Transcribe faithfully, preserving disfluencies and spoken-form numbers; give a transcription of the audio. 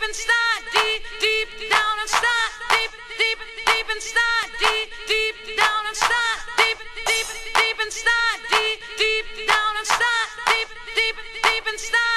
inside, deep, deep down inside, deep, deep, deep inside, deep, deep down inside, deep, deep, deep inside, deep, deep down inside, deep, deep, deep inside.